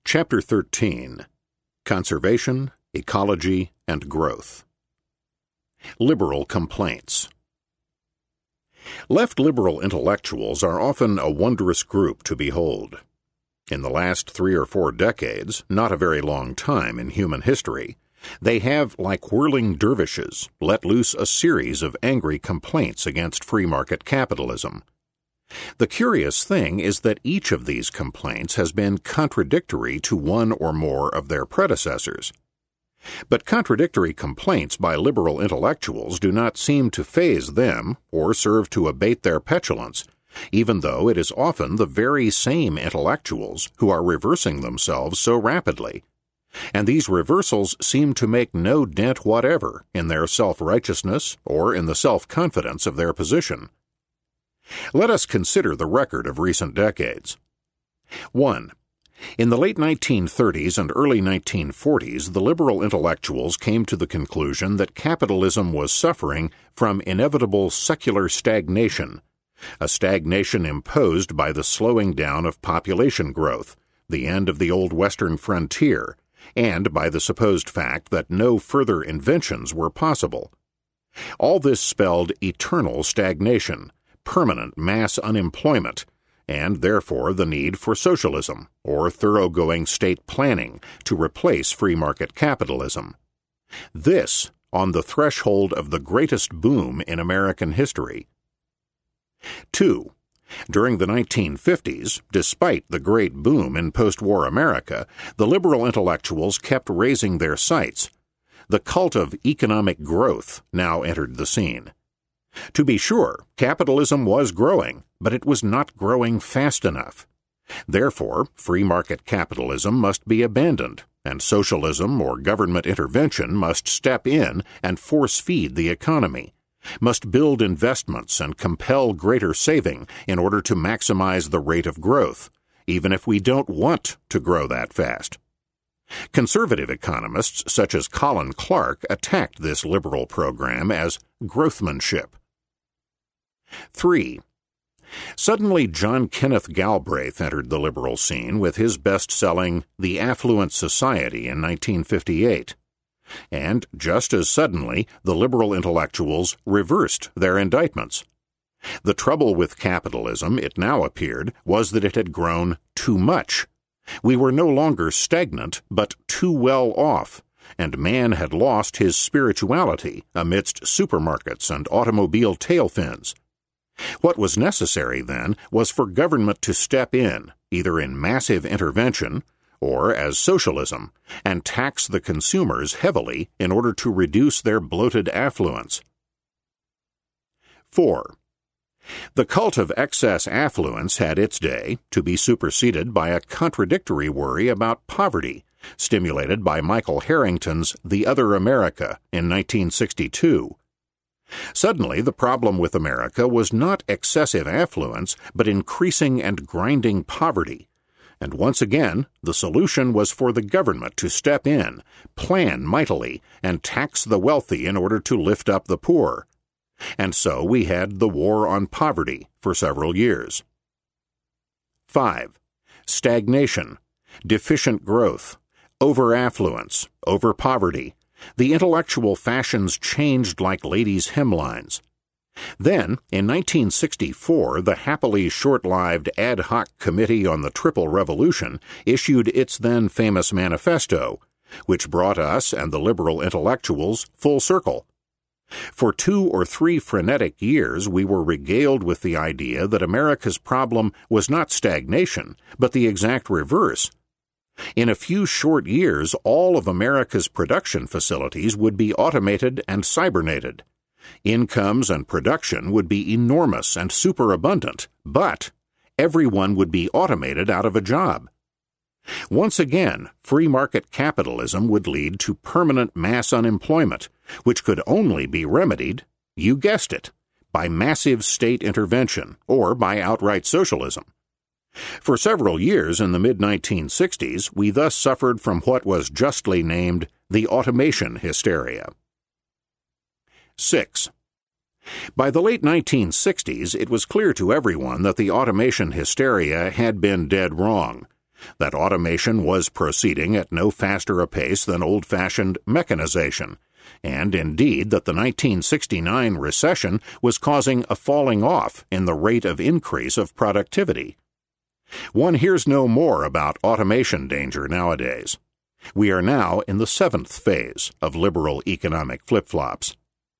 Chapter 13. Conservation, Ecology, and Growth. Liberal Complaints. Left liberal intellectuals are often a wondrous group to behold. In the last 3 or 4 decades, not a very long time in human history, they have, like whirling dervishes, let loose a series of angry complaints against free market capitalism. The curious thing is that each of these complaints has been contradictory to one or more of their predecessors. But contradictory complaints by liberal intellectuals do not seem to faze them or serve to abate their petulance, even though it is often the very same intellectuals who are reversing themselves so rapidly. And these reversals seem to make no dent whatever in their self-righteousness or in the self-confidence of their position. Let us consider the record of recent decades. 1. In the late 1930s and early 1940s, the liberal intellectuals came to the conclusion that capitalism was suffering from inevitable secular stagnation, a stagnation imposed by the slowing down of population growth, the end of the old Western frontier, and by the supposed fact that no further inventions were possible. All this spelled eternal stagnation, permanent mass unemployment, and therefore the need for socialism, or thoroughgoing state planning, to replace free market capitalism. This on the threshold of the greatest boom in American history. 2. During the 1950s, despite the great boom in post-war America, the liberal intellectuals kept raising their sights. The cult of economic growth now entered the scene. To be sure, capitalism was growing, but it was not growing fast enough. Therefore, free market capitalism must be abandoned, and socialism or government intervention must step in and force-feed the economy, must build investments and compel greater saving in order to maximize the rate of growth, even if we don't want to grow that fast. Conservative economists such as Colin Clark attacked this liberal program as growthmanship. 3. Suddenly, John Kenneth Galbraith entered the liberal scene with his best-selling The Affluent Society in 1958. And just as suddenly, the liberal intellectuals reversed their indictments. The trouble with capitalism, it now appeared, was that it had grown too much. We were no longer stagnant, but too well off, and man had lost his spirituality amidst supermarkets and automobile tail fins. What was necessary, then, was for government to step in, either in massive intervention or as socialism, and tax the consumers heavily in order to reduce their bloated affluence. 4. The cult of excess affluence had its day, to be superseded by a contradictory worry about poverty, stimulated by Michael Harrington's The Other America in 1962. Suddenly, the problem with America was not excessive affluence, but increasing and grinding poverty. And once again, the solution was for the government to step in, plan mightily, and tax the wealthy in order to lift up the poor. And so we had the war on poverty for several years. 5. Stagnation, deficient growth, over-affluence, over-poverty. The intellectual fashions changed like ladies' hemlines. Then, in 1964, the happily short-lived ad hoc Committee on the Triple Revolution issued its then famous manifesto, which brought us and the liberal intellectuals full circle. For 2 or 3 frenetic years, we were regaled with the idea that America's problem was not stagnation, but the exact reverse. In a few short years, all of America's production facilities would be automated and cybernated. Incomes and production would be enormous and superabundant, but everyone would be automated out of a job. Once again, free market capitalism would lead to permanent mass unemployment, which could only be remedied, you guessed it, by massive state intervention or by outright socialism. For several years in the mid-1960s, we thus suffered from what was justly named the automation hysteria. 6. By the late 1960s, it was clear to everyone that the automation hysteria had been dead wrong. that automation was proceeding at no faster a pace than old-fashioned mechanization, and indeed that the 1969 recession was causing a falling off in the rate of increase of productivity. One hears no more about automation danger nowadays. We are now in the 7th phase of liberal economic flip-flops.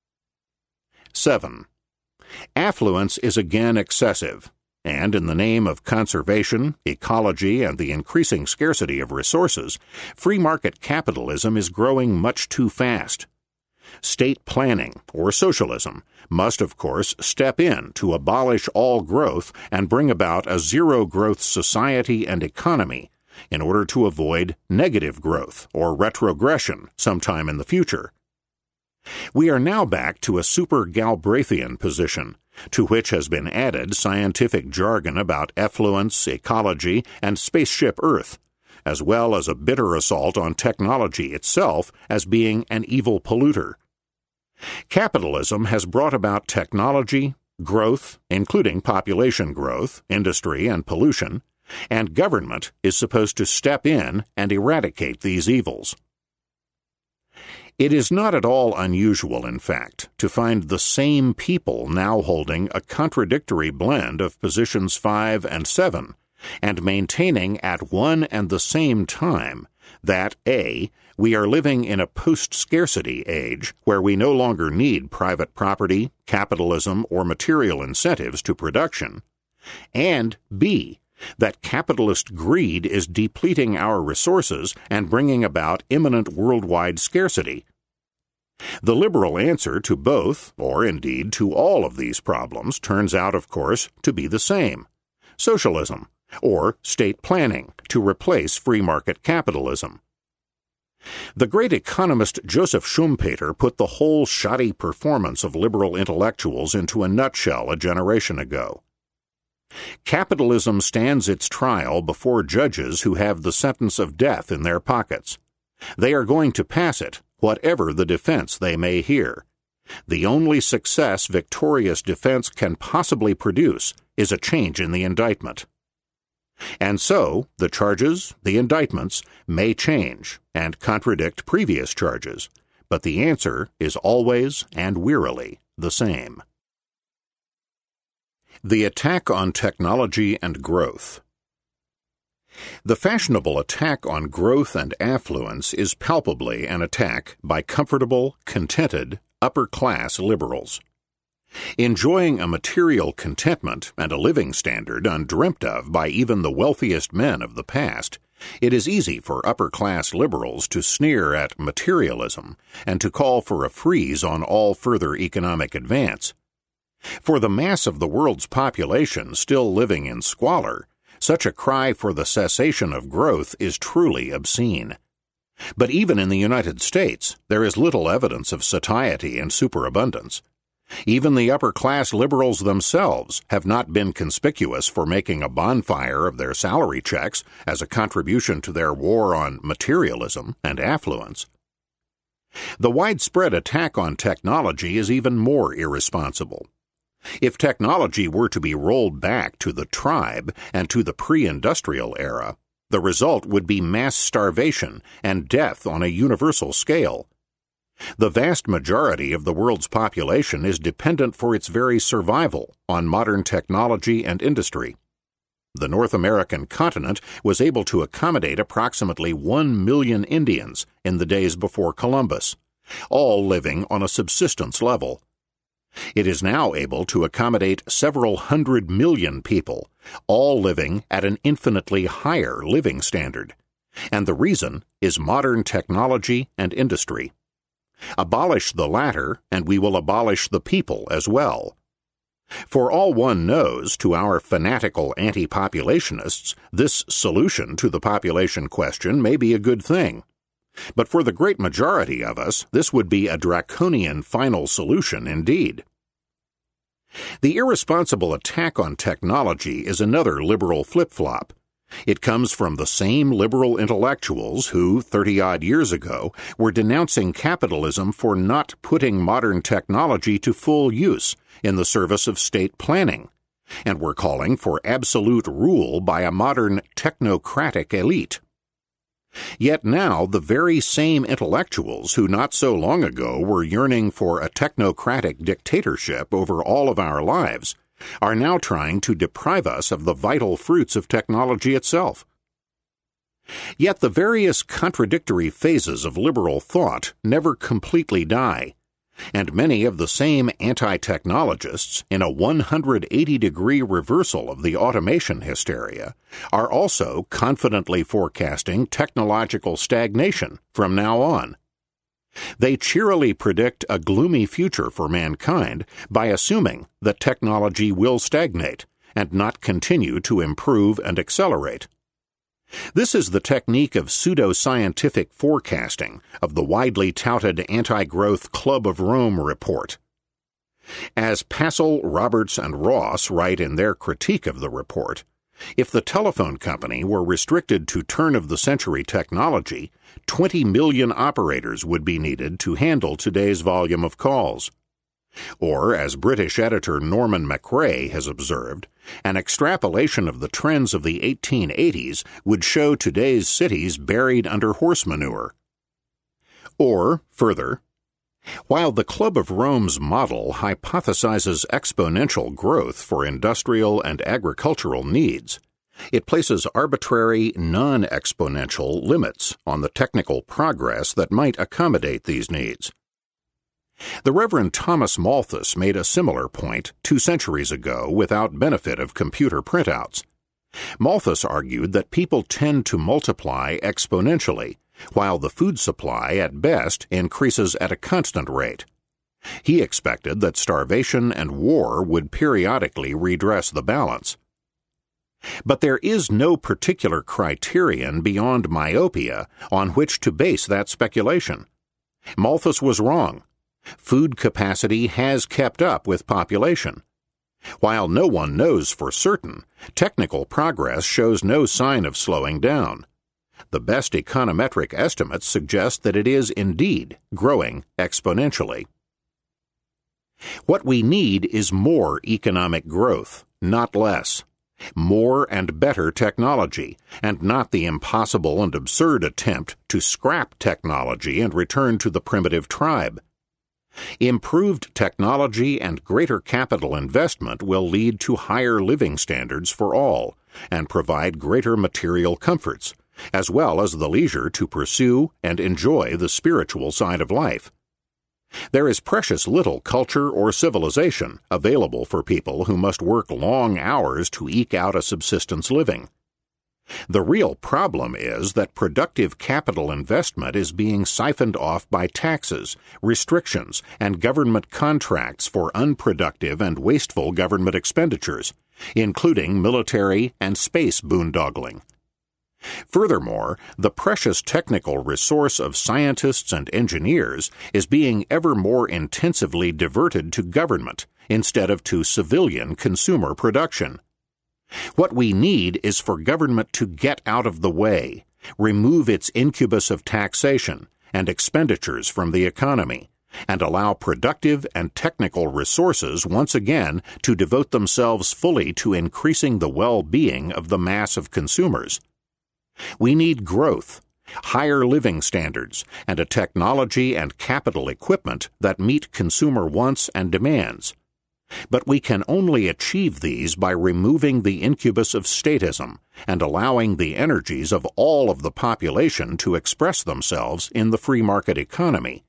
7. Affluence is again excessive, and in the name of conservation, ecology, and the increasing scarcity of resources, free market capitalism is growing much too fast. State planning, or socialism, must of course step in to abolish all growth and bring about a zero-growth society and economy in order to avoid negative growth or retrogression sometime in the future. We are now back to a super-Galbraithian position, to which has been added scientific jargon about effluence, ecology, and spaceship Earth, as well as a bitter assault on technology itself as being an evil polluter. Capitalism has brought about technology, growth, including population growth, industry, and pollution, and government is supposed to step in and eradicate these evils. It is not at all unusual, in fact, to find the same people now holding a contradictory blend of positions 5 and 7, and maintaining at one and the same time that A, we are living in a post-scarcity age where we no longer need private property, capitalism, or material incentives to production, and B, that capitalist greed is depleting our resources and bringing about imminent worldwide scarcity. The liberal answer to both, or indeed to all of these problems, turns out, of course, to be the same: socialism, or state planning, to replace free market capitalism. The great economist Joseph Schumpeter put the whole shoddy performance of liberal intellectuals into a nutshell a generation ago. Capitalism stands its trial before judges who have the sentence of death in their pockets. They are going to pass it, whatever the defense they may hear. The only success victorious defense can possibly produce is a change in the indictment. And so, the charges, the indictments, may change and contradict previous charges, but the answer is always and wearily the same. The attack on technology and growth. The fashionable attack on growth and affluence is palpably an attack by comfortable, contented, upper-class liberals. Enjoying a material contentment and a living standard undreamt of by even the wealthiest men of the past, it is easy for upper-class liberals to sneer at materialism and to call for a freeze on all further economic advance. For the mass of the world's population still living in squalor, such a cry for the cessation of growth is truly obscene. But even in the United States, there is little evidence of satiety and superabundance. Even the upper-class liberals themselves have not been conspicuous for making a bonfire of their salary checks as a contribution to their war on materialism and affluence. The widespread attack on technology is even more irresponsible. If technology were to be rolled back to the tribe and to the pre-industrial era, the result would be mass starvation and death on a universal scale. The vast majority of the world's population is dependent for its very survival on modern technology and industry. The North American continent was able to accommodate approximately 1 million Indians in the days before Columbus, all living on a subsistence level. It is now able to accommodate several 100 million people, all living at an infinitely higher living standard. And the reason is modern technology and industry. Abolish the latter, and we will abolish the people as well. For all one knows, to our fanatical anti-populationists, this solution to the population question may be a good thing. But for the great majority of us, this would be a draconian final solution indeed. The irresponsible attack on technology is another liberal flip-flop. It comes from the same liberal intellectuals who, 30-odd years ago, were denouncing capitalism for not putting modern technology to full use in the service of state planning, and were calling for absolute rule by a modern technocratic elite. Yet now the very same intellectuals who not so long ago were yearning for a technocratic dictatorship over all of our lives are now trying to deprive us of the vital fruits of technology itself. Yet the various contradictory phases of liberal thought never completely die, and many of the same anti-technologists, in a 180-degree reversal of the automation hysteria, are also confidently forecasting technological stagnation from now on. They cheerily predict a gloomy future for mankind by assuming that technology will stagnate and not continue to improve and accelerate. This is the technique of pseudoscientific forecasting of the widely touted anti-growth Club of Rome report. As Passel, Roberts, and Ross write in their critique of the report, if the telephone company were restricted to turn-of-the-century technology, 20 million operators would be needed to handle today's volume of calls. Or, as British editor Norman McRae has observed, an extrapolation of the trends of the 1880s would show today's cities buried under horse manure. Or, further, while the Club of Rome's model hypothesizes exponential growth for industrial and agricultural needs, it places arbitrary, non-exponential limits on the technical progress that might accommodate these needs. The Reverend Thomas Malthus made a similar point 2 centuries ago without benefit of computer printouts. Malthus argued that people tend to multiply exponentially, while the food supply at best increases at a constant rate. He expected that starvation and war would periodically redress the balance. But there is no particular criterion beyond myopia on which to base that speculation. Malthus was wrong. Food capacity has kept up with population. While no one knows for certain, technical progress shows no sign of slowing down. The best econometric estimates suggest that it is indeed growing exponentially. What we need is more economic growth, not less. More and better technology, and not the impossible and absurd attempt to scrap technology and return to the primitive tribe. Improved technology and greater capital investment will lead to higher living standards for all and provide greater material comforts, as well as the leisure to pursue and enjoy the spiritual side of life. There is precious little culture or civilization available for people who must work long hours to eke out a subsistence living. The real problem is that productive capital investment is being siphoned off by taxes, restrictions, and government contracts for unproductive and wasteful government expenditures, including military and space boondoggling. Furthermore, the precious technical resource of scientists and engineers is being ever more intensively diverted to government instead of to civilian consumer production. What we need is for government to get out of the way, remove its incubus of taxation and expenditures from the economy, and allow productive and technical resources once again to devote themselves fully to increasing the well-being of the mass of consumers. We need growth, higher living standards, and a technology and capital equipment that meet consumer wants and demands. But we can only achieve these by removing the incubus of statism and allowing the energies of all of the population to express themselves in the free market economy.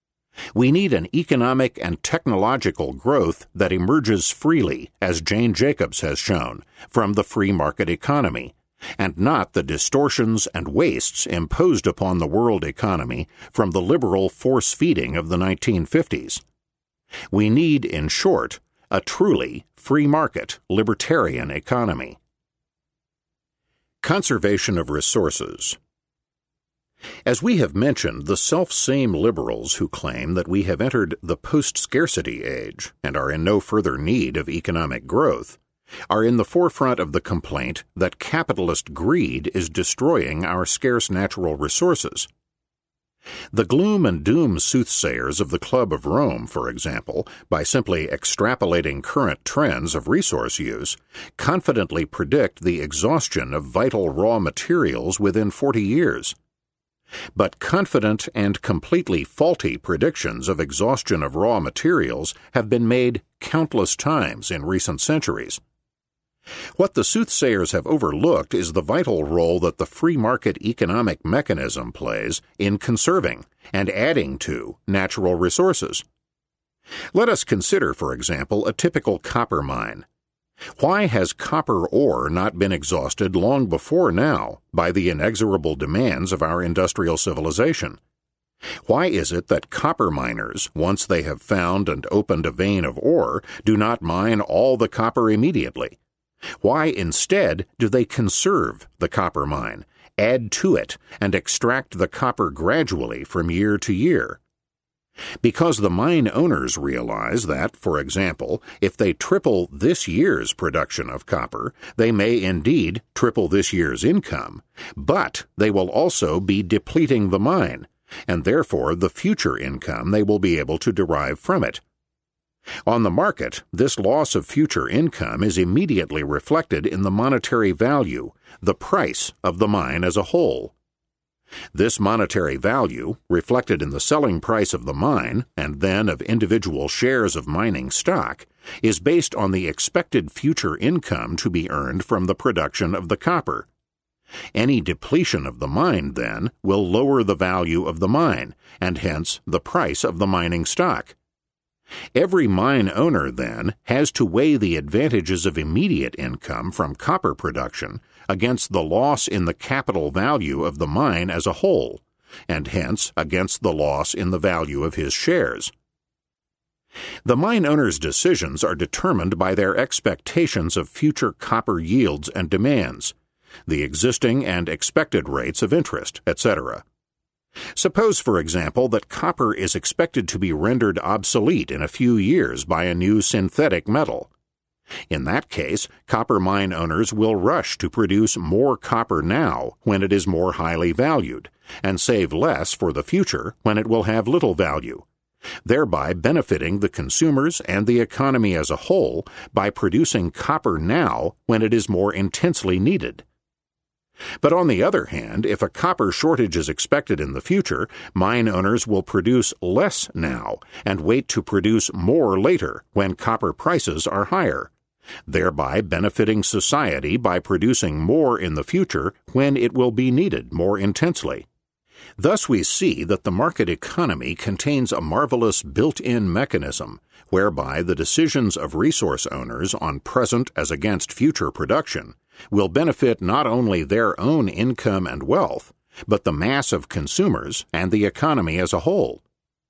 We need an economic and technological growth that emerges freely, as Jane Jacobs has shown, from the free market economy, and not the distortions and wastes imposed upon the world economy from the liberal force-feeding of the 1950s. We need, in short, a truly free market, libertarian economy. Conservation of resources. As we have mentioned, the self-same liberals who claim that we have entered the post-scarcity age and are in no further need of economic growth are in the forefront of the complaint that capitalist greed is destroying our scarce natural resources. The gloom and doom soothsayers of the Club of Rome, for example, by simply extrapolating current trends of resource use, confidently predict the exhaustion of vital raw materials within 40 years. But confident and completely faulty predictions of exhaustion of raw materials have been made countless times in recent centuries. What the soothsayers have overlooked is the vital role that the free market economic mechanism plays in conserving and adding to natural resources. Let us consider, for example, a typical copper mine. Why has copper ore not been exhausted long before now by the inexorable demands of our industrial civilization? Why is it that copper miners, once they have found and opened a vein of ore, do not mine all the copper immediately? Why, instead, do they conserve the copper mine, add to it, and extract the copper gradually from year to year? Because the mine owners realize that, for example, if they triple this year's production of copper, they may indeed triple this year's income, but they will also be depleting the mine, and therefore the future income they will be able to derive from it. On the market, this loss of future income is immediately reflected in the monetary value, the price of the mine as a whole. This monetary value, reflected in the selling price of the mine and then of individual shares of mining stock, is based on the expected future income to be earned from the production of the copper. Any depletion of the mine, then, will lower the value of the mine, and hence the price of the mining stock. Every mine owner, then, has to weigh the advantages of immediate income from copper production against the loss in the capital value of the mine as a whole, and hence against the loss in the value of his shares. The mine owner's decisions are determined by their expectations of future copper yields and demands, the existing and expected rates of interest, etc. Suppose, for example, that copper is expected to be rendered obsolete in a few years by a new synthetic metal. In that case, copper mine owners will rush to produce more copper now when it is more highly valued, and save less for the future when it will have little value, thereby benefiting the consumers and the economy as a whole by producing copper now when it is more intensely needed. But on the other hand, if a copper shortage is expected in the future, mine owners will produce less now and wait to produce more later when copper prices are higher, thereby benefiting society by producing more in the future when it will be needed more intensely. Thus we see that the market economy contains a marvelous built-in mechanism whereby the decisions of resource owners on present as against future production will benefit not only their own income and wealth, but the mass of consumers and the economy as a whole.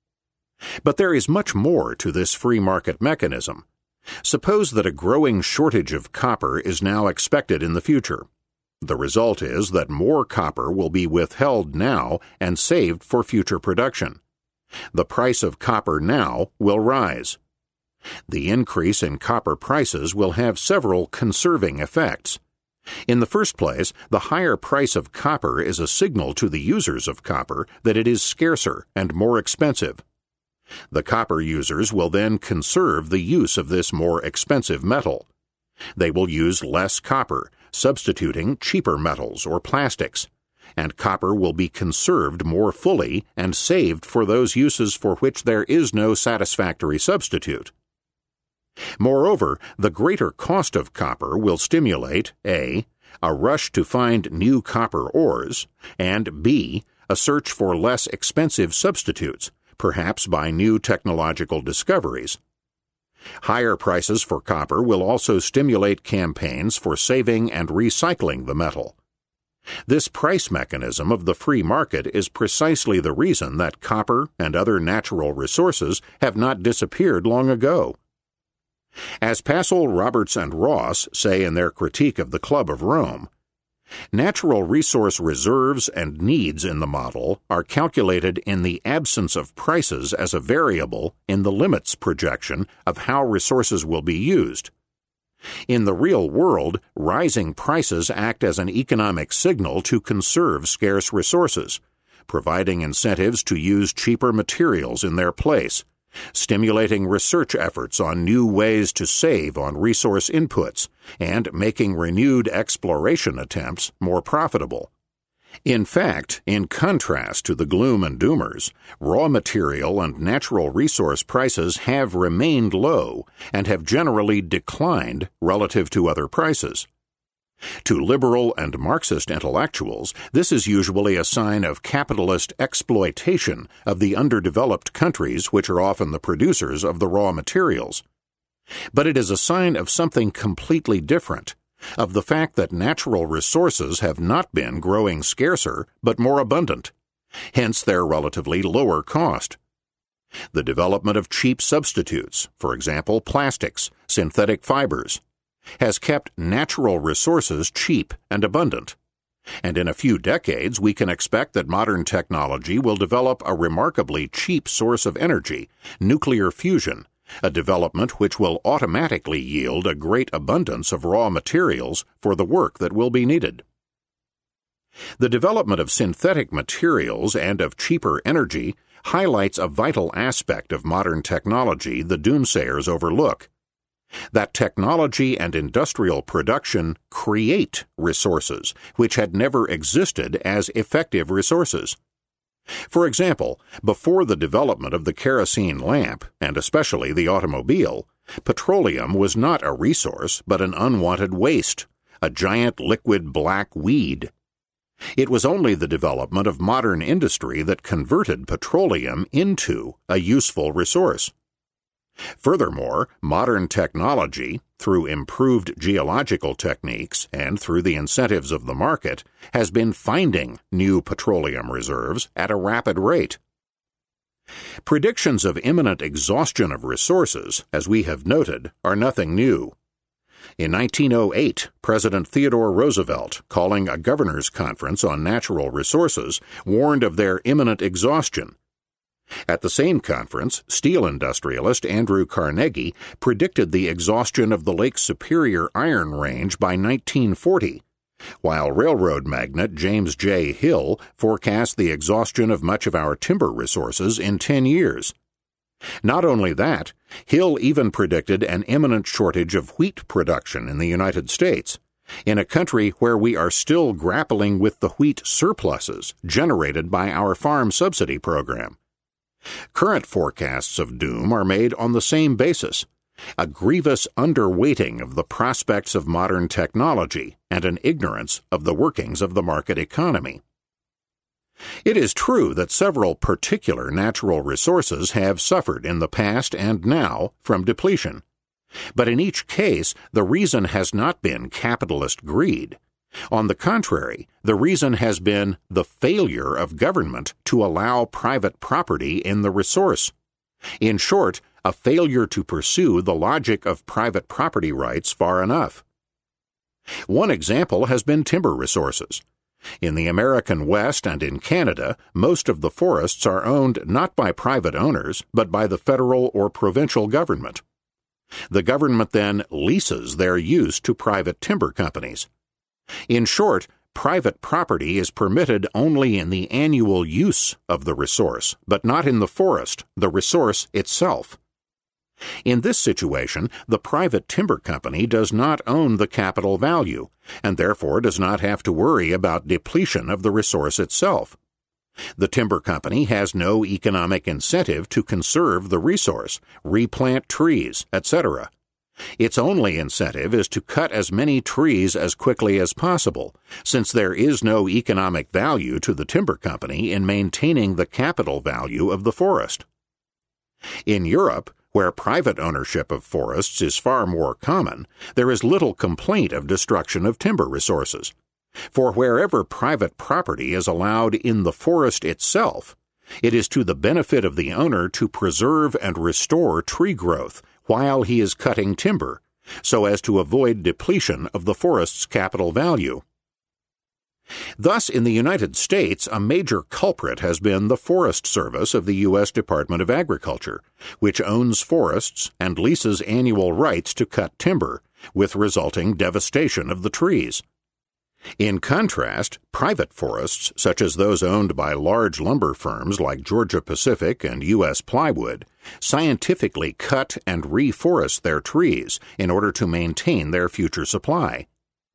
But there is much more to this free market mechanism. Suppose that a growing shortage of copper is now expected in the future. The result is that more copper will be withheld now and saved for future production. The price of copper now will rise. The increase in copper prices will have several conserving effects. In the first place, the higher price of copper is a signal to the users of copper that it is scarcer and more expensive. The copper users will then conserve the use of this more expensive metal. They will use less copper, substituting cheaper metals or plastics, and copper will be conserved more fully and saved for those uses for which there is no satisfactory substitute. Moreover, the greater cost of copper will stimulate a rush to find new copper ores, and b, a search for less expensive substitutes, perhaps by new technological discoveries. Higher prices for copper will also stimulate campaigns for saving and recycling the metal. This price mechanism of the free market is precisely the reason that copper and other natural resources have not disappeared long ago. As Passel, Roberts, and Ross say in their critique of the Club of Rome, natural resource reserves and needs in the model are calculated in the absence of prices as a variable in the limits projection of how resources will be used. In the real world, rising prices act as an economic signal to conserve scarce resources, providing incentives to use cheaper materials in their place, stimulating research efforts on new ways to save on resource inputs, and making renewed exploration attempts more profitable. In fact, in contrast to the gloom and doomers, raw material and natural resource prices have remained low and have generally declined relative to other prices. To liberal and Marxist intellectuals, this is usually a sign of capitalist exploitation of the underdeveloped countries which are often the producers of the raw materials. But it is a sign of something completely different, of the fact that natural resources have not been growing scarcer but more abundant, hence their relatively lower cost. The development of cheap substitutes, for example plastics, synthetic fibers, has kept natural resources cheap and abundant. And in a few decades we can expect that modern technology will develop a remarkably cheap source of energy, nuclear fusion, a development which will automatically yield a great abundance of raw materials for the work that will be needed. The development of synthetic materials and of cheaper energy highlights a vital aspect of modern technology the doomsayers overlook: that technology and industrial production create resources which had never existed as effective resources. For example, before the development of the kerosene lamp, and especially the automobile, petroleum was not a resource but an unwanted waste, a giant liquid black weed. It was only the development of modern industry that converted petroleum into a useful resource. Furthermore, modern technology, through improved geological techniques and through the incentives of the market, has been finding new petroleum reserves at a rapid rate. Predictions of imminent exhaustion of resources, as we have noted, are nothing new. In 1908, President Theodore Roosevelt, calling a governors' conference on natural resources, warned of their imminent exhaustion. At the same conference, steel industrialist Andrew Carnegie predicted the exhaustion of the Lake Superior iron range by 1940, while railroad magnate James J. Hill forecast the exhaustion of much of our timber resources in 10 years. Not only that, Hill even predicted an imminent shortage of wheat production in the United States, in a country where we are still grappling with the wheat surpluses generated by our farm subsidy program. Current forecasts of doom are made on the same basis: a grievous underweighting of the prospects of modern technology and an ignorance of the workings of the market economy. It is true that several particular natural resources have suffered in the past and now from depletion. But in each case, the reason has not been capitalist greed. On the contrary, the reason has been the failure of government to allow private property in the resource. In short, a failure to pursue the logic of private property rights far enough. One example has been timber resources. In the American West and in Canada, most of the forests are owned not by private owners, but by the federal or provincial government. The government then leases their use to private timber companies. In short, private property is permitted only in the annual use of the resource, but not in the forest, the resource itself. In this situation, the private timber company does not own the capital value, and therefore does not have to worry about depletion of the resource itself. The timber company has no economic incentive to conserve the resource, replant trees, etc. Its only incentive is to cut as many trees as quickly as possible, since there is no economic value to the timber company in maintaining the capital value of the forest. In Europe, where private ownership of forests is far more common, there is little complaint of destruction of timber resources. For wherever private property is allowed in the forest itself, it is to the benefit of the owner to preserve and restore tree growth while he is cutting timber, so as to avoid depletion of the forest's capital value. Thus, in the United States, a major culprit has been the Forest Service of the U.S. Department of Agriculture, which owns forests and leases annual rights to cut timber, with resulting devastation of the trees. In contrast, private forests, such as those owned by large lumber firms like Georgia-Pacific and U.S. Plywood, scientifically cut and reforest their trees in order to maintain their future supply.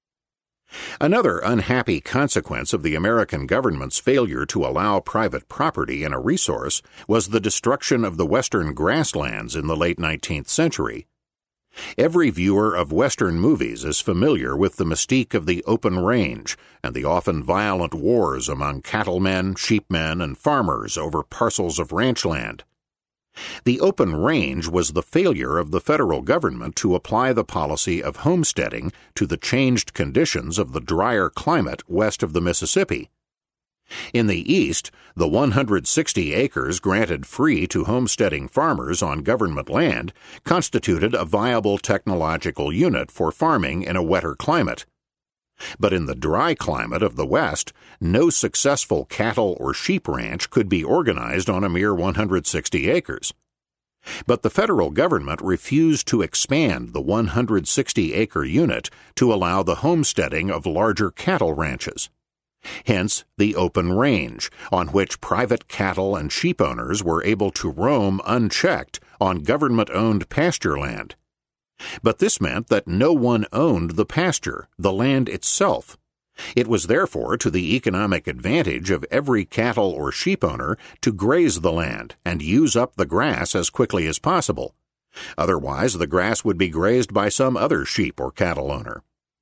Another unhappy consequence of the American government's failure to allow private property in a resource was the destruction of the western grasslands in the late 19th century. Every viewer of Western movies is familiar with the mystique of the open range and the often violent wars among cattlemen, sheepmen, and farmers over parcels of ranch land. The open range was the failure of the federal government to apply the policy of homesteading to the changed conditions of the drier climate west of the Mississippi. In the East, the 160 acres granted free to homesteading farmers on government land constituted a viable technological unit for farming in a wetter climate. But in the dry climate of the West, no successful cattle or sheep ranch could be organized on a mere 160 acres. But the federal government refused to expand the 160-acre unit to allow the homesteading of larger cattle ranches. Hence the open range, on which private cattle and sheep owners were able to roam unchecked on government-owned pasture land. But this meant that no one owned the pasture, the land itself. It was therefore to the economic advantage of every cattle or sheep owner to graze the land and use up the grass as quickly as possible. Otherwise, the grass would be grazed by some other sheep or cattle owner.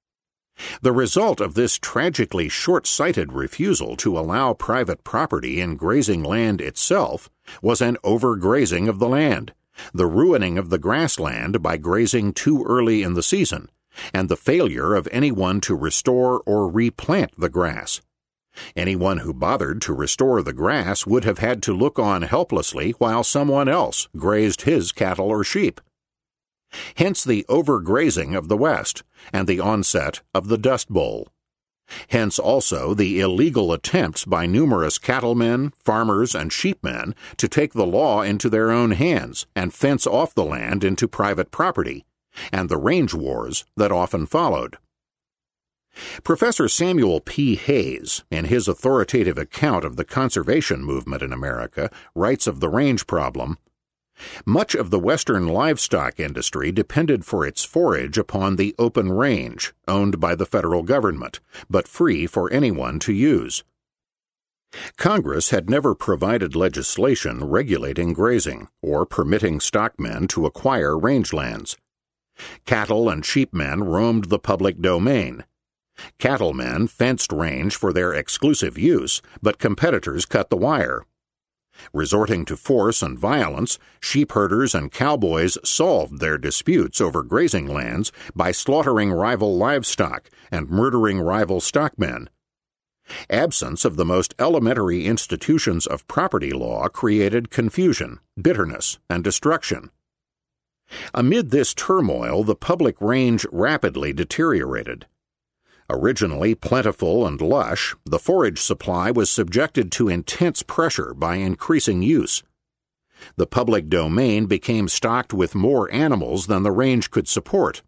The result of this tragically short-sighted refusal to allow private property in grazing land itself was an overgrazing of the land, the ruining of the grassland by grazing too early in the season, and the failure of anyone to restore or replant the grass. Anyone who bothered to restore the grass would have had to look on helplessly while someone else grazed his cattle or sheep. Hence the overgrazing of the West and the onset of the Dust Bowl. Hence also the illegal attempts by numerous cattlemen, farmers, and sheepmen to take the law into their own hands and fence off the land into private property, and the range wars that often followed. Professor Samuel P. Hayes, in his authoritative account of the conservation movement in America, writes of the range problem, "Much of the Western livestock industry depended for its forage upon the open range, owned by the federal government, but free for anyone to use. Congress had never provided legislation regulating grazing or permitting stockmen to acquire rangelands. Cattle and sheepmen roamed the public domain. Cattlemen fenced range for their exclusive use, but competitors cut the wire. Resorting to force and violence, sheepherders and cowboys solved their disputes over grazing lands by slaughtering rival livestock and murdering rival stockmen. Absence of the most elementary institutions of property law created confusion, bitterness, and destruction. Amid this turmoil, the public range rapidly deteriorated. Originally plentiful and lush, the forage supply was subjected to intense pressure by increasing use. The public domain became stocked with more animals than the range could support.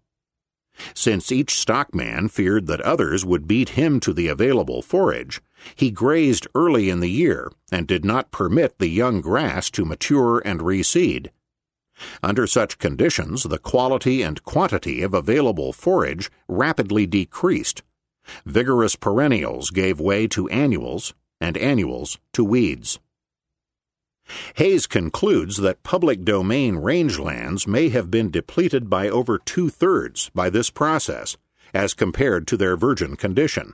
Since each stockman feared that others would beat him to the available forage, he grazed early in the year and did not permit the young grass to mature and reseed. Under such conditions, the quality and quantity of available forage rapidly decreased. Vigorous perennials gave way to annuals, and annuals to weeds." Hayes concludes that public domain rangelands may have been depleted by over 2/3 by this process, as compared to their virgin condition.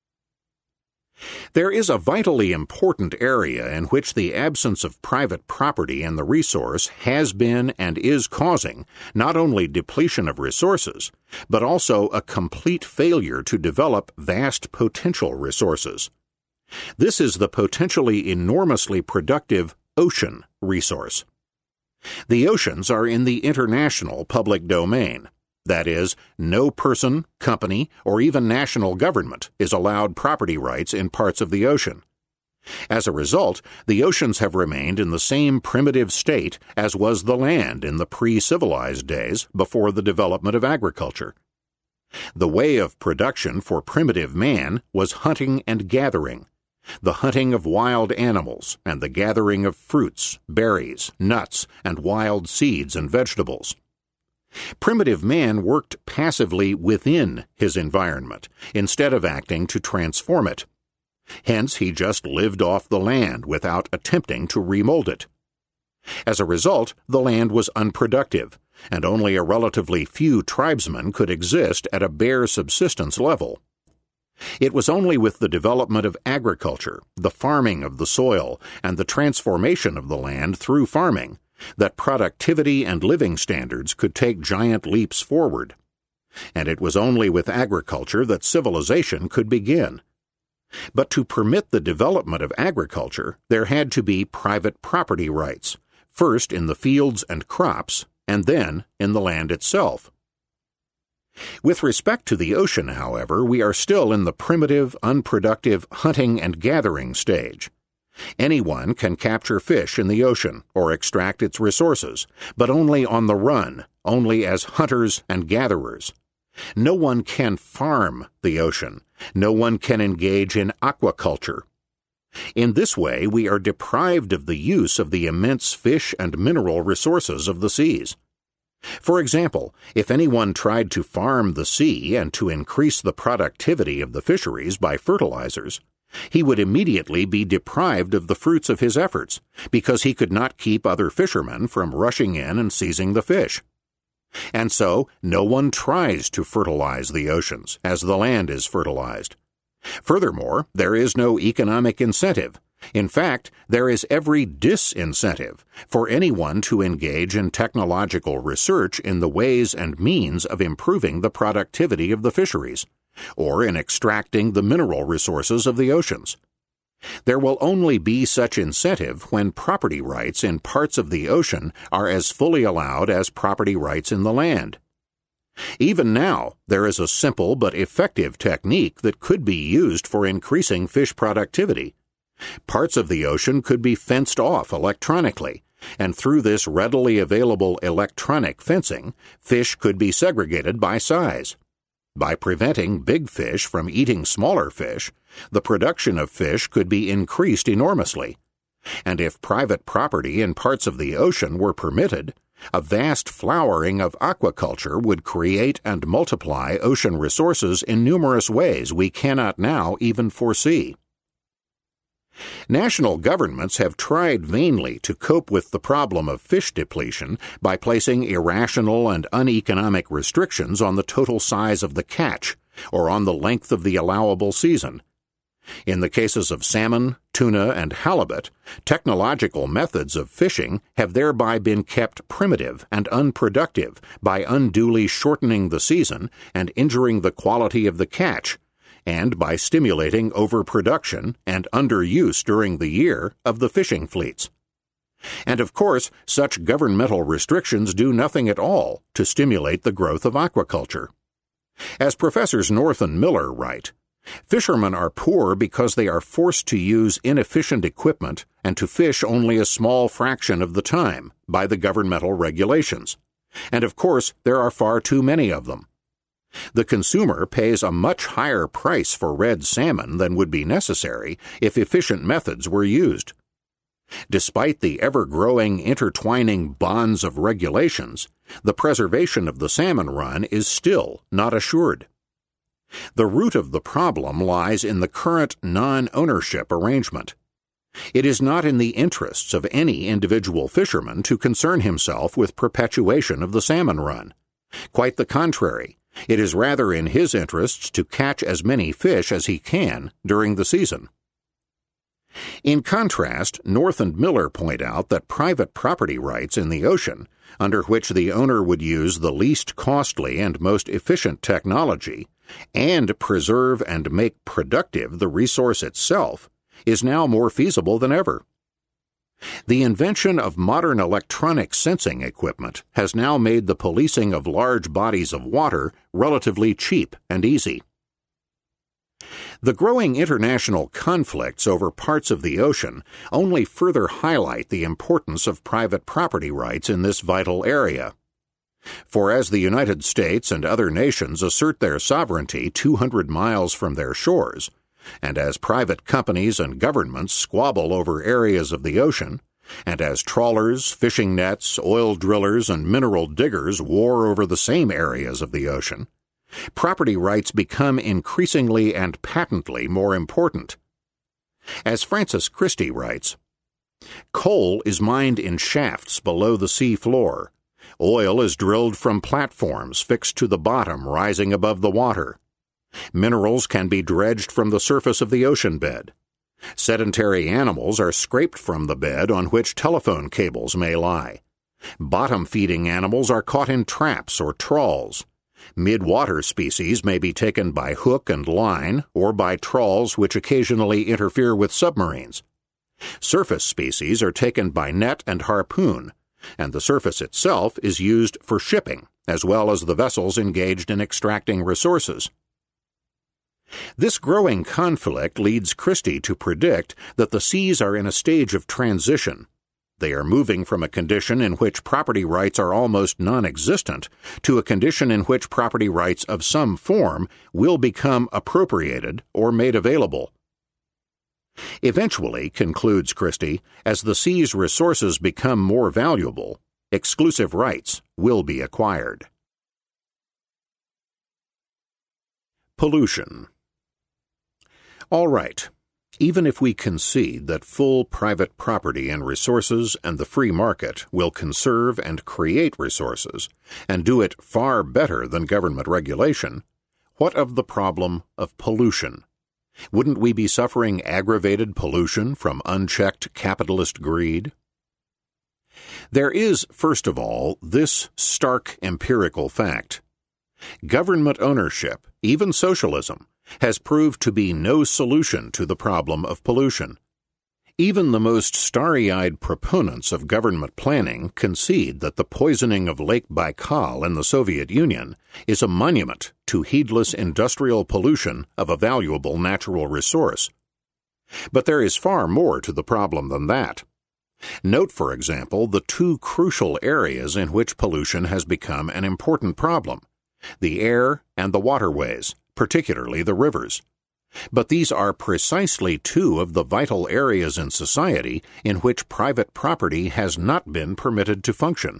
There is a vitally important area in which the absence of private property in the resource has been and is causing not only depletion of resources, but also a complete failure to develop vast potential resources. This is the potentially enormously productive ocean resource. The oceans are in the international public domain. That is, no person, company, or even national government is allowed property rights in parts of the ocean. As a result, the oceans have remained in the same primitive state as was the land in the pre-civilized days before the development of agriculture. The way of production for primitive man was hunting and gathering, the hunting of wild animals and the gathering of fruits, berries, nuts, and wild seeds and vegetables. Primitive man worked passively within his environment instead of acting to transform it. Hence, he just lived off the land without attempting to remold it. As a result, the land was unproductive, and only a relatively few tribesmen could exist at a bare subsistence level. It was only with the development of agriculture, the farming of the soil, and the transformation of the land through farming that productivity and living standards could take giant leaps forward. And it was only with agriculture that civilization could begin. But to permit the development of agriculture, there had to be private property rights, first in the fields and crops, and then in the land itself. With respect to the ocean, however, we are still in the primitive, unproductive hunting and gathering stage. Anyone can capture fish in the ocean or extract its resources, but only on the run, only as hunters and gatherers. No one can farm the ocean. No one can engage in aquaculture. In this way, we are deprived of the use of the immense fish and mineral resources of the seas. For example, if anyone tried to farm the sea and to increase the productivity of the fisheries by fertilizers, he would immediately be deprived of the fruits of his efforts, because he could not keep other fishermen from rushing in and seizing the fish. And so, no one tries to fertilize the oceans as the land is fertilized. Furthermore, there is no economic incentive. In fact, there is every disincentive for anyone to engage in technological research in the ways and means of improving the productivity of the fisheries, or in extracting the mineral resources of the oceans. There will only be such incentive when property rights in parts of the ocean are as fully allowed as property rights in the land. Even now, there is a simple but effective technique that could be used for increasing fish productivity. Parts of the ocean could be fenced off electronically, and through this readily available electronic fencing, fish could be segregated by size. By preventing big fish from eating smaller fish, the production of fish could be increased enormously. And if private property in parts of the ocean were permitted, a vast flowering of aquaculture would create and multiply ocean resources in numerous ways we cannot now even foresee. National governments have tried vainly to cope with the problem of fish depletion by placing irrational and uneconomic restrictions on the total size of the catch or on the length of the allowable season. In the cases of salmon, tuna, and halibut, technological methods of fishing have thereby been kept primitive and unproductive by unduly shortening the season and injuring the quality of the catch, and by stimulating overproduction and underuse during the year of the fishing fleets. And of course, such governmental restrictions do nothing at all to stimulate the growth of aquaculture. As Professors North and Miller write, fishermen are poor because they are forced to use inefficient equipment and to fish only a small fraction of the time by the governmental regulations. And of course, there are far too many of them. The consumer pays a much higher price for red salmon than would be necessary if efficient methods were used. Despite the ever-growing intertwining bonds of regulations, the preservation of the salmon run is still not assured. The root of the problem lies in the current non-ownership arrangement. It is not in the interests of any individual fisherman to concern himself with perpetuation of the salmon run. Quite the contrary. It is rather in his interests to catch as many fish as he can during the season. In contrast, North and Miller point out that private property rights in the ocean, under which the owner would use the least costly and most efficient technology, and preserve and make productive the resource itself, is now more feasible than ever. The invention of modern electronic sensing equipment has now made the policing of large bodies of water relatively cheap and easy. The growing international conflicts over parts of the ocean only further highlight the importance of private property rights in this vital area. For as the United States and other nations assert their sovereignty 200 miles from their shores, and as private companies and governments squabble over areas of the ocean, and as trawlers, fishing nets, oil drillers, and mineral diggers war over the same areas of the ocean, property rights become increasingly and patently more important. As Francis Christie writes, "Coal is mined in shafts below the sea floor. Oil is drilled from platforms fixed to the bottom rising above the water. Minerals can be dredged from the surface of the ocean bed. Sedentary animals are scraped from the bed on which telephone cables may lie. Bottom-feeding animals are caught in traps or trawls. Mid-water species may be taken by hook and line or by trawls which occasionally interfere with submarines. Surface species are taken by net and harpoon, and the surface itself is used for shipping, as well as the vessels engaged in extracting resources." This growing conflict leads Christie to predict that the seas are in a stage of transition. They are moving from a condition in which property rights are almost non-existent to a condition in which property rights of some form will become appropriated or made available. Eventually, concludes Christie, as the sea's resources become more valuable, exclusive rights will be acquired. Pollution. All right. Even if we concede that full private property in resources and the free market will conserve and create resources, and do it far better than government regulation, what of the problem of pollution? Wouldn't we be suffering aggravated pollution from unchecked capitalist greed? There is, first of all, this stark empirical fact. Government ownership, even socialism, has proved to be no solution to the problem of pollution. Even the most starry-eyed proponents of government planning concede that the poisoning of Lake Baikal in the Soviet Union is a monument to heedless industrial pollution of a valuable natural resource. But there is far more to the problem than that. Note, for example, the two crucial areas in which pollution has become an important problem: the air and the waterways, particularly the rivers. But these are precisely two of the vital areas in society in which private property has not been permitted to function.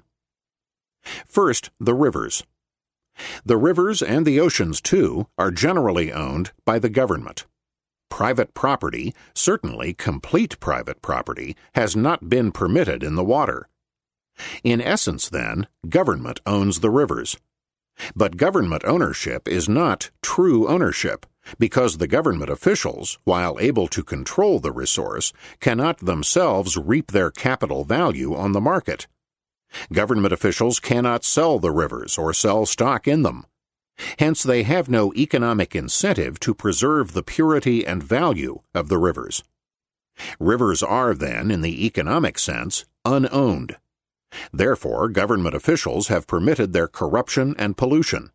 First, the rivers. The rivers, and the oceans too, are generally owned by the government. Private property, certainly complete private property, has not been permitted in the water. In essence, then, government owns the rivers. But government ownership is not true ownership, because the government officials, while able to control the resource, cannot themselves reap their capital value on the market. Government officials cannot sell the rivers or sell stock in them. Hence, they have no economic incentive to preserve the purity and value of the rivers. Rivers are, then, in the economic sense, unowned. Therefore, government officials have permitted their corruption and pollution.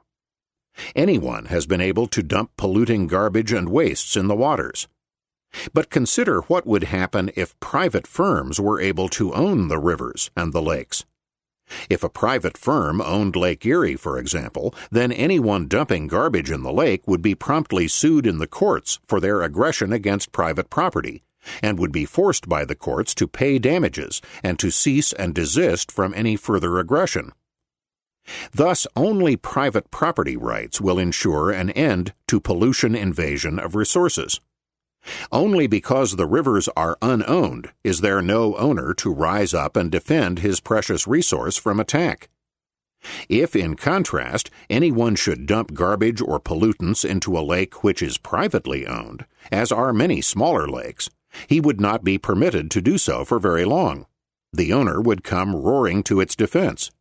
Anyone has been able to dump polluting garbage and wastes in the waters. But consider what would happen if private firms were able to own the rivers and the lakes. If a private firm owned Lake Erie, for example, then anyone dumping garbage in the lake would be promptly sued in the courts for their aggression against private property, and would be forced by the courts to pay damages and to cease and desist from any further aggression. Thus, only private property rights will ensure an end to pollution invasion of resources. Only because the rivers are unowned is there no owner to rise up and defend his precious resource from attack. If, in contrast, anyone should dump garbage or pollutants into a lake which is privately owned, as are many smaller lakes, he would not be permitted to do so for very long. The owner would come roaring to its defense.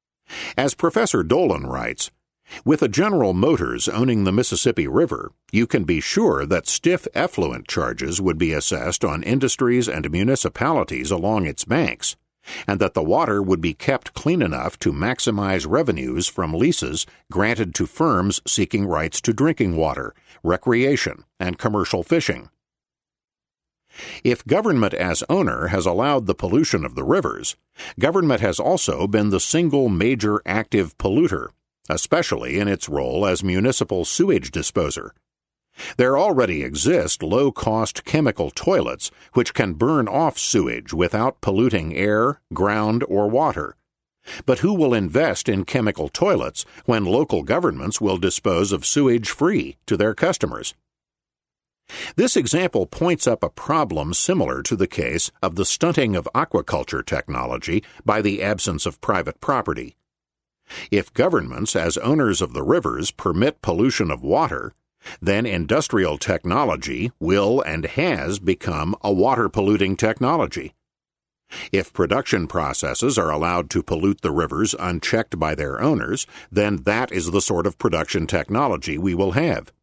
As Professor Dolan writes, with a General Motors owning the Mississippi River, you can be sure that stiff effluent charges would be assessed on industries and municipalities along its banks, and that the water would be kept clean enough to maximize revenues from leases granted to firms seeking rights to drinking water, recreation, and commercial fishing. If government as owner has allowed the pollution of the rivers, government has also been the single major active polluter, especially in its role as municipal sewage disposer. There already exist low-cost chemical toilets which can burn off sewage without polluting air, ground, or water. But who will invest in chemical toilets when local governments will dispose of sewage free to their customers? This example points up a problem similar to the case of the stunting of aquaculture technology by the absence of private property. If governments, as owners of the rivers, permit pollution of water, then industrial technology will and has become a water-polluting technology. If production processes are allowed to pollute the rivers unchecked by their owners, then that is the sort of production technology we will have.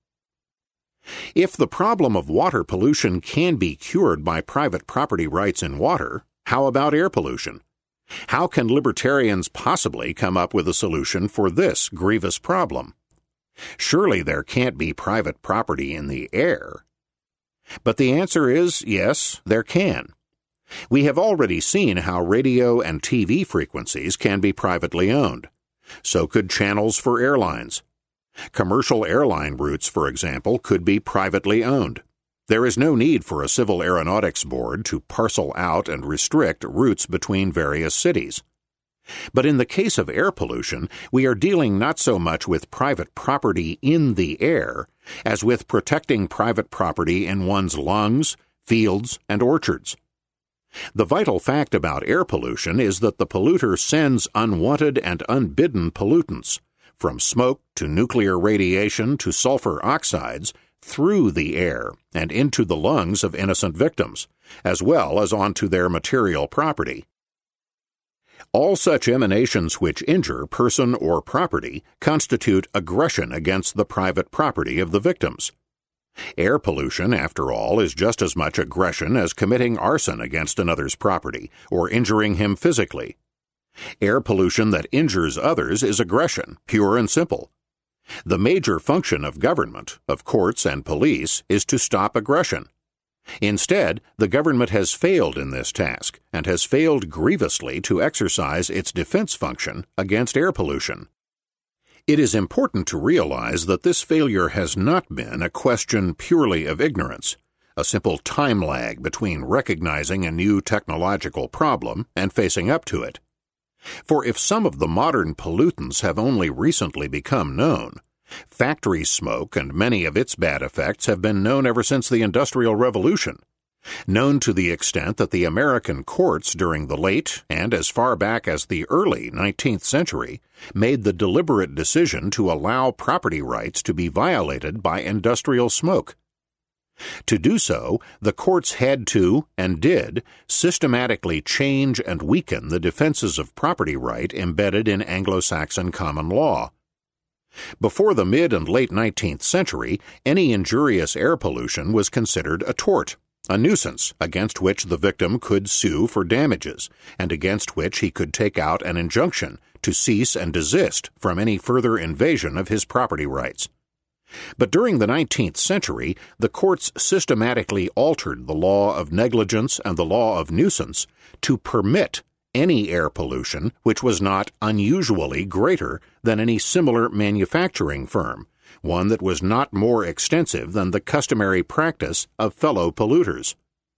If the problem of water pollution can be cured by private property rights in water, how about air pollution? How can libertarians possibly come up with a solution for this grievous problem? Surely there can't be private property in the air. But the answer is yes, there can. We have already seen how radio and TV frequencies can be privately owned. So could channels for airlines. Commercial airline routes, for example, could be privately owned. There is no need for a Civil Aeronautics Board to parcel out and restrict routes between various cities. But in the case of air pollution, we are dealing not so much with private property in the air as with protecting private property in one's lungs, fields, and orchards. The vital fact about air pollution is that the polluter sends unwanted and unbidden pollutants, from smoke to nuclear radiation to sulfur oxides, through the air and into the lungs of innocent victims, as well as onto their material property. All such emanations which injure person or property constitute aggression against the private property of the victims. Air pollution, after all, is just as much aggression as committing arson against another's property or injuring him physically. Air pollution that injures others is aggression, pure and simple. The major function of government, of courts and police, is to stop aggression. Instead, the government has failed in this task and has failed grievously to exercise its defense function against air pollution. It is important to realize that this failure has not been a question purely of ignorance, a simple time lag between recognizing a new technological problem and facing up to it. For if some of the modern pollutants have only recently become known, factory smoke and many of its bad effects have been known ever since the Industrial Revolution, known to the extent that the American courts during the late and as far back as the early 19th century made the deliberate decision to allow property rights to be violated by industrial smoke. To do so, the courts had to, and did, systematically change and weaken the defenses of property right embedded in Anglo-Saxon common law. Before the mid and late 19th century, any injurious air pollution was considered a tort, a nuisance against which the victim could sue for damages, and against which he could take out an injunction to cease and desist from any further invasion of his property rights. But during the 19th century, the courts systematically altered the law of negligence and the law of nuisance to permit any air pollution which was not unusually greater than any similar manufacturing firm, one that was not more extensive than the customary practice of fellow polluters.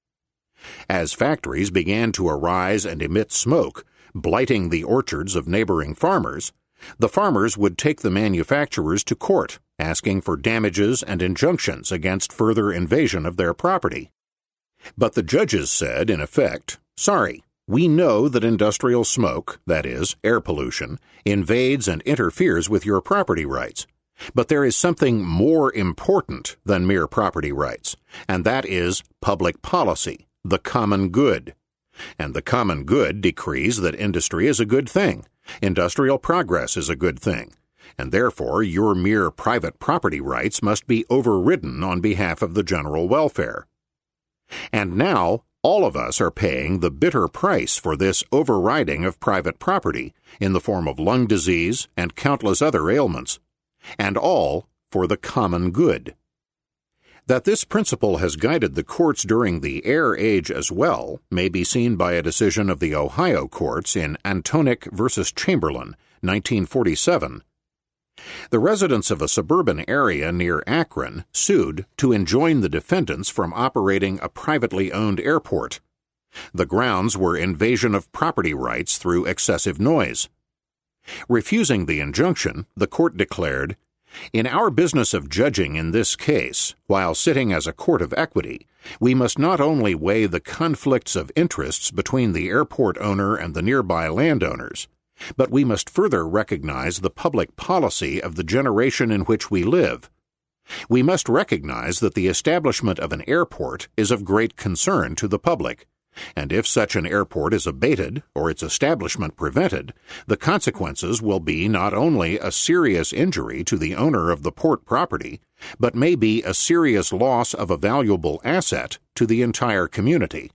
As factories began to arise and emit smoke, blighting the orchards of neighboring farmers, the farmers would take the manufacturers to court, asking for damages and injunctions against further invasion of their property. But the judges said, in effect, "Sorry, we know that industrial smoke, that is, air pollution, invades and interferes with your property rights. But there is something more important than mere property rights, and that is public policy, the common good. And the common good decrees that industry is a good thing, industrial progress is a good thing, and therefore your mere private property rights must be overridden on behalf of the general welfare." And now, all of us are paying the bitter price for this overriding of private property in the form of lung disease and countless other ailments, and all for the common good. That this principle has guided the courts during the Air Age as well may be seen by a decision of the Ohio courts in Antonick v. Chamberlain, 1947. The residents of a suburban area near Akron sued to enjoin the defendants from operating a privately owned airport. The grounds were invasion of property rights through excessive noise. Refusing the injunction, the court declared, "In our business of judging in this case, while sitting as a court of equity, we must not only weigh the conflicts of interests between the airport owner and the nearby landowners, but we must further recognize the public policy of the generation in which we live. We must recognize that the establishment of an airport is of great concern to the public, and if such an airport is abated or its establishment prevented, the consequences will be not only a serious injury to the owner of the port property, but may be a serious loss of a valuable asset to the entire community."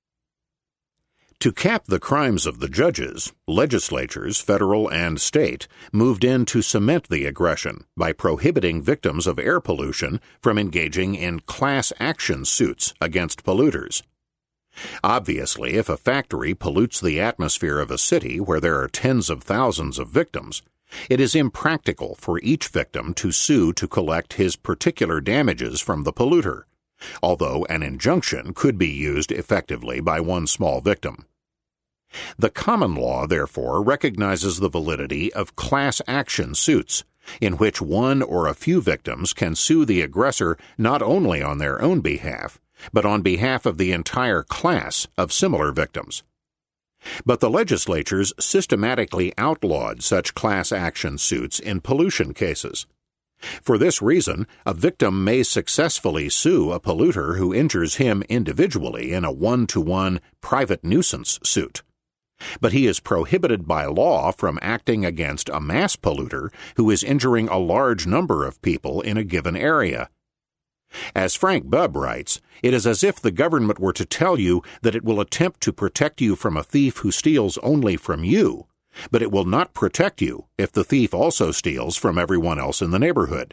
To cap the crimes of the judges, legislatures, federal and state, moved in to cement the aggression by prohibiting victims of air pollution from engaging in class action suits against polluters. Obviously, if a factory pollutes the atmosphere of a city where there are tens of thousands of victims, it is impractical for each victim to sue to collect his particular damages from the polluter, although an injunction could be used effectively by one small victim. The common law, therefore, recognizes the validity of class action suits, in which one or a few victims can sue the aggressor not only on their own behalf, but on behalf of the entire class of similar victims. But the legislatures systematically outlawed such class action suits in pollution cases. For this reason, a victim may successfully sue a polluter who injures him individually in a one-to-one private nuisance suit. But he is prohibited by law from acting against a mass polluter who is injuring a large number of people in a given area. As Frank Bubb writes, it is as if the government were to tell you that it will attempt to protect you from a thief who steals only from you, but it will not protect you if the thief also steals from everyone else in the neighborhood.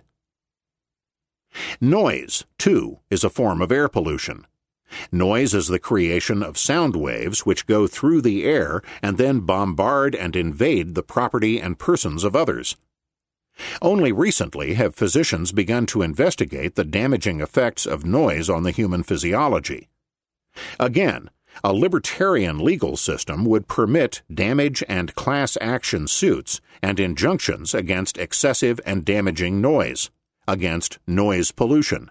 Noise, too, is a form of air pollution. Noise is the creation of sound waves which go through the air and then bombard and invade the property and persons of others. Only recently have physicians begun to investigate the damaging effects of noise on the human physiology. Again, a libertarian legal system would permit damage and class action suits and injunctions against excessive and damaging noise, against noise pollution.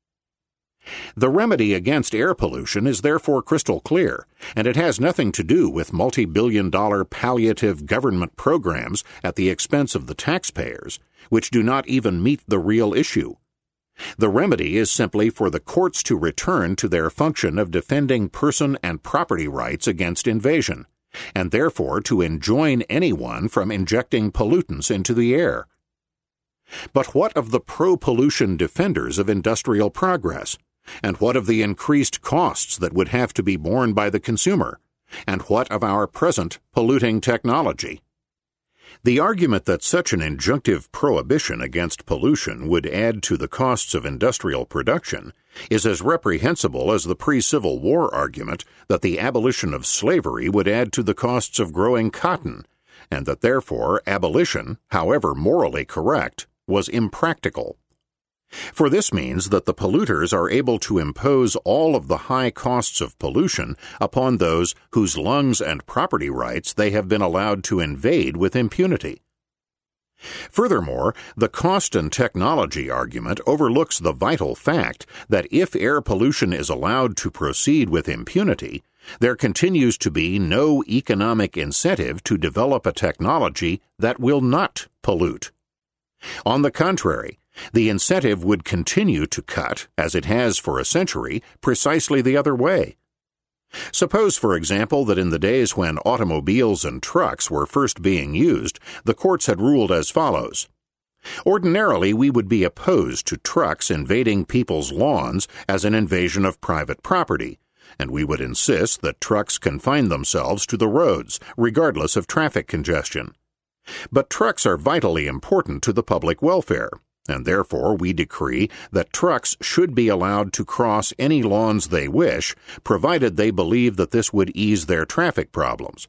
The remedy against air pollution is therefore crystal clear, and it has nothing to do with multi-billion-dollar palliative government programs at the expense of the taxpayers, which do not even meet the real issue. The remedy is simply for the courts to return to their function of defending person and property rights against invasion, and therefore to enjoin anyone from injecting pollutants into the air. But what of the pro-pollution defenders of industrial progress? And what of the increased costs that would have to be borne by the consumer? And what of our present polluting technology? The argument that such an injunctive prohibition against pollution would add to the costs of industrial production is as reprehensible as the pre-Civil War argument that the abolition of slavery would add to the costs of growing cotton, and that therefore abolition, however morally correct, was impractical. For this means that the polluters are able to impose all of the high costs of pollution upon those whose lungs and property rights they have been allowed to invade with impunity. Furthermore, the cost and technology argument overlooks the vital fact that if air pollution is allowed to proceed with impunity, there continues to be no economic incentive to develop a technology that will not pollute. On the contrary, the incentive would continue to cut, as it has for a century, precisely the other way. Suppose, for example, that in the days when automobiles and trucks were first being used, the courts had ruled as follows. Ordinarily, we would be opposed to trucks invading people's lawns as an invasion of private property, and we would insist that trucks confine themselves to the roads, regardless of traffic congestion. But trucks are vitally important to the public welfare, and therefore we decree that trucks should be allowed to cross any lawns they wish, provided they believe that this would ease their traffic problems.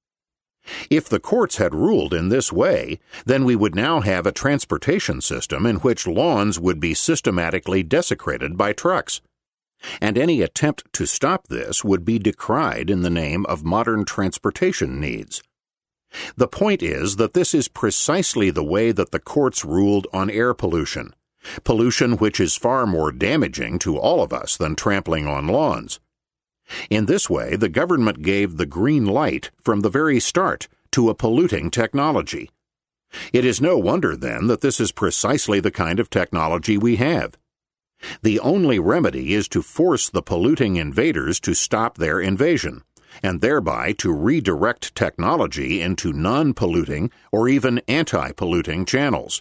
If the courts had ruled in this way, then we would now have a transportation system in which lawns would be systematically desecrated by trucks. And any attempt to stop this would be decried in the name of modern transportation needs. The point is that this is precisely the way that the courts ruled on air pollution, pollution which is far more damaging to all of us than trampling on lawns. In this way, the government gave the green light from the very start to a polluting technology. It is no wonder, then, that this is precisely the kind of technology we have. The only remedy is to force the polluting invaders to stop their invasion, and thereby to redirect technology into non-polluting or even anti-polluting channels.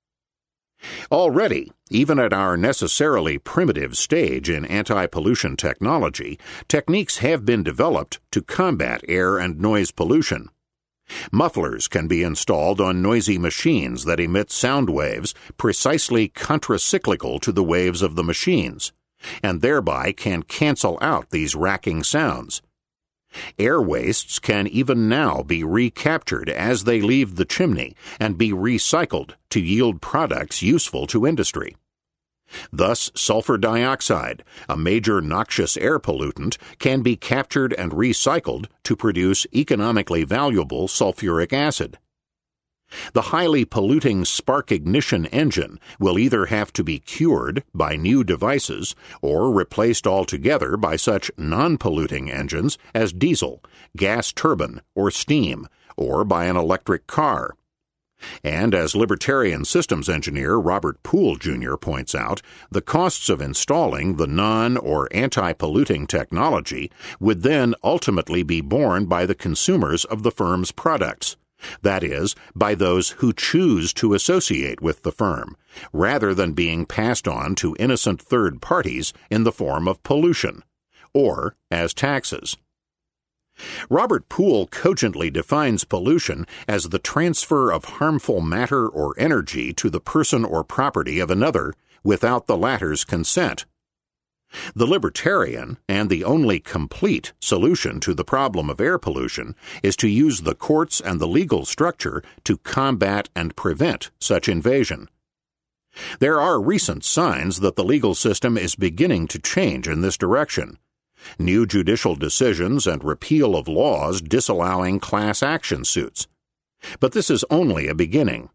Already, even at our necessarily primitive stage in anti-pollution technology, techniques have been developed to combat air and noise pollution. Mufflers can be installed on noisy machines that emit sound waves precisely contracyclical to the waves of the machines, and thereby can cancel out these racking sounds. Air wastes can even now be recaptured as they leave the chimney and be recycled to yield products useful to industry. Thus, sulfur dioxide, a major noxious air pollutant, can be captured and recycled to produce economically valuable sulfuric acid. The highly polluting spark ignition engine will either have to be cured by new devices or replaced altogether by such non-polluting engines as diesel, gas turbine, or steam, or by an electric car. And as libertarian systems engineer Robert Poole, Jr. points out, the costs of installing the non- or anti-polluting technology would then ultimately be borne by the consumers of the firm's products. That is, by those who choose to associate with the firm, rather than being passed on to innocent third parties in the form of pollution, or as taxes. Robert Poole cogently defines pollution as the transfer of harmful matter or energy to the person or property of another without the latter's consent. The libertarian, and the only complete, solution to the problem of air pollution is to use the courts and the legal structure to combat and prevent such invasion. There are recent signs that the legal system is beginning to change in this direction. New judicial decisions and repeal of laws disallowing class action suits. But this is only a beginning.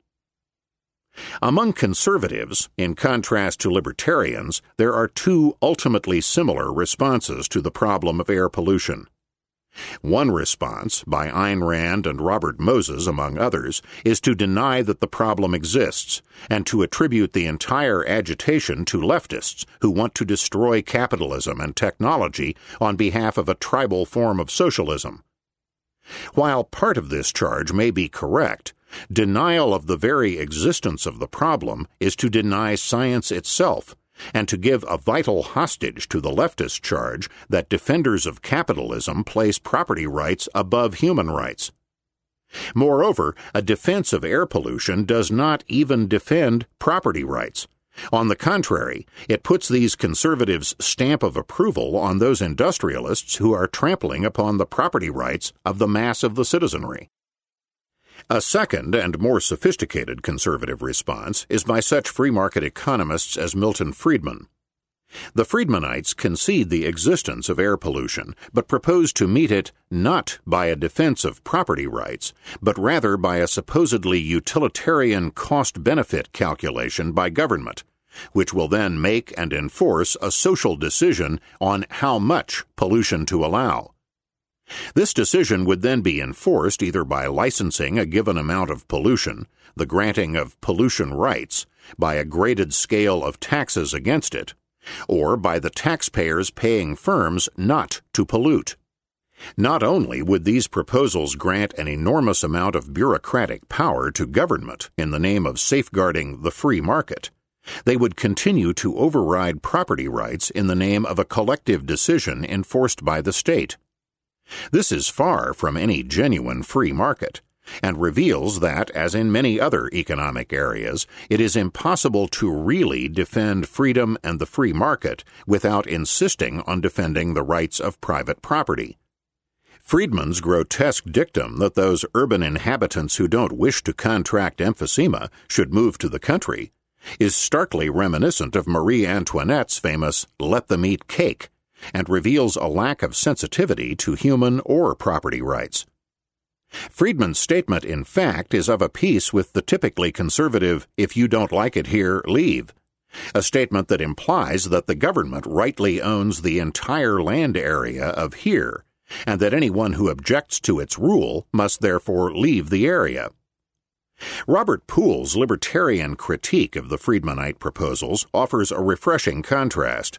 Among conservatives, in contrast to libertarians, there are two ultimately similar responses to the problem of air pollution. One response, by Ayn Rand and Robert Moses among others, is to deny that the problem exists, and to attribute the entire agitation to leftists who want to destroy capitalism and technology on behalf of a tribal form of socialism. While part of this charge may be correct, denial of the very existence of the problem is to deny science itself, and to give a vital hostage to the leftist charge that defenders of capitalism place property rights above human rights. Moreover, a defense of air pollution does not even defend property rights. On the contrary, it puts these conservatives' stamp of approval on those industrialists who are trampling upon the property rights of the mass of the citizenry. A second and more sophisticated conservative response is by such free market economists as Milton Friedman. The Friedmanites concede the existence of air pollution, but propose to meet it not by a defense of property rights, but rather by a supposedly utilitarian cost-benefit calculation by government, which will then make and enforce a social decision on how much pollution to allow. This decision would then be enforced either by licensing a given amount of pollution, the granting of pollution rights, by a graded scale of taxes against it, or by the taxpayers paying firms not to pollute. Not only would these proposals grant an enormous amount of bureaucratic power to government in the name of safeguarding the free market, they would continue to override property rights in the name of a collective decision enforced by the state. This is far from any genuine free market, and reveals that, as in many other economic areas, it is impossible to really defend freedom and the free market without insisting on defending the rights of private property. Friedman's grotesque dictum that those urban inhabitants who don't wish to contract emphysema should move to the country is starkly reminiscent of Marie Antoinette's famous "let them eat cake," and reveals a lack of sensitivity to human or property rights. Friedman's statement, in fact, is of a piece with the typically conservative "if you don't like it here, leave," a statement that implies that the government rightly owns the entire land area of here, and that anyone who objects to its rule must therefore leave the area. Robert Poole's libertarian critique of the Friedmanite proposals offers a refreshing contrast.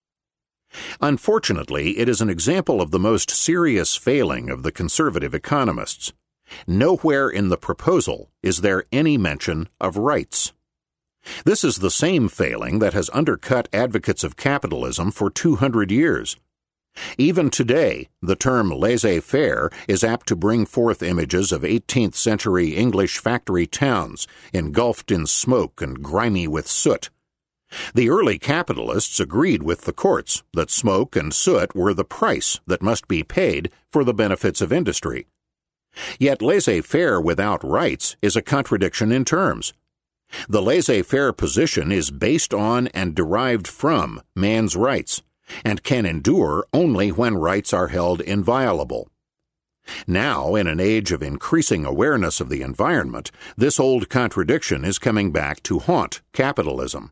Unfortunately, it is an example of the most serious failing of the conservative economists. Nowhere in the proposal is there any mention of rights. This is the same failing that has undercut advocates of capitalism for 200 years. Even today, the term laissez-faire is apt to bring forth images of 18th century English factory towns engulfed in smoke and grimy with soot. The early capitalists agreed with the courts that smoke and soot were the price that must be paid for the benefits of industry. Yet laissez-faire without rights is a contradiction in terms. The laissez-faire position is based on and derived from man's rights, and can endure only when rights are held inviolable. Now, in an age of increasing awareness of the environment, this old contradiction is coming back to haunt capitalism.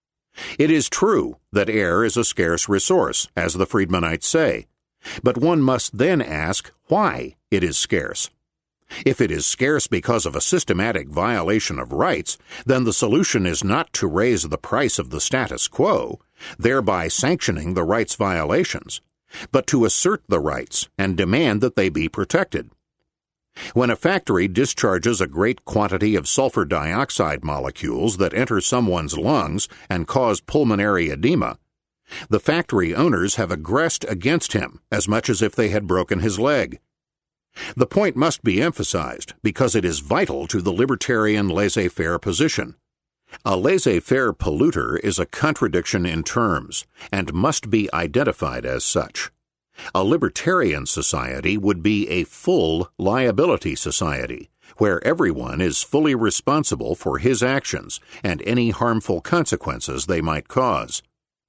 It is true that air is a scarce resource, as the Friedmanites say, but one must then ask why it is scarce. If it is scarce because of a systematic violation of rights, then the solution is not to raise the price of the status quo, thereby sanctioning the rights violations, but to assert the rights and demand that they be protected. When a factory discharges a great quantity of sulfur dioxide molecules that enter someone's lungs and cause pulmonary edema, the factory owners have aggressed against him as much as if they had broken his leg. The point must be emphasized because it is vital to the libertarian laissez-faire position. A laissez-faire polluter is a contradiction in terms and must be identified as such. A libertarian society would be a full liability society, where everyone is fully responsible for his actions and any harmful consequences they might cause.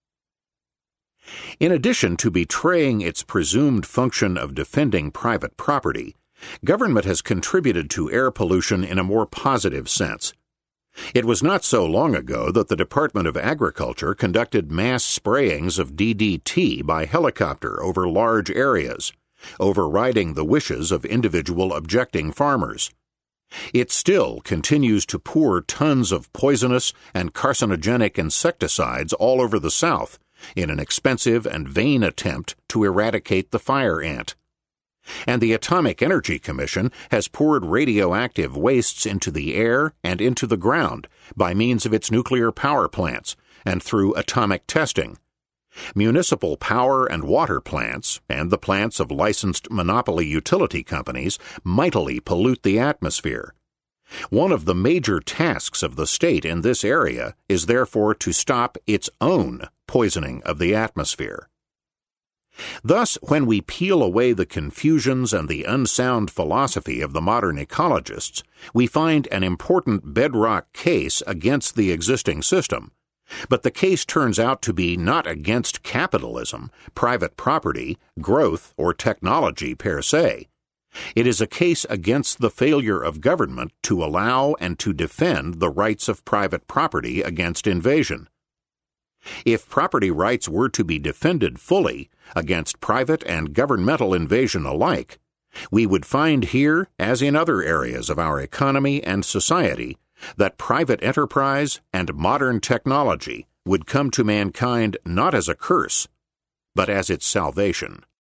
In addition to betraying its presumed function of defending private property, government has contributed to air pollution in a more positive sense. It was not so long ago that the Department of Agriculture conducted mass sprayings of DDT by helicopter over large areas, overriding the wishes of individual objecting farmers. It still continues to pour tons of poisonous and carcinogenic insecticides all over the South in an expensive and vain attempt to eradicate the fire ant. And the Atomic Energy Commission has poured radioactive wastes into the air and into the ground by means of its nuclear power plants and through atomic testing. Municipal power and water plants and the plants of licensed monopoly utility companies mightily pollute the atmosphere. One of the major tasks of the state in this area is therefore to stop its own poisoning of the atmosphere. Thus, when we peel away the confusions and the unsound philosophy of the modern ecologists, we find an important bedrock case against the existing system. But the case turns out to be not against capitalism, private property, growth, or technology per se. It is a case against the failure of government to allow and to defend the rights of private property against invasion. If property rights were to be defended fully against private and governmental invasion alike, we would find here, as in other areas of our economy and society, that private enterprise and modern technology would come to mankind not as a curse, but as its salvation.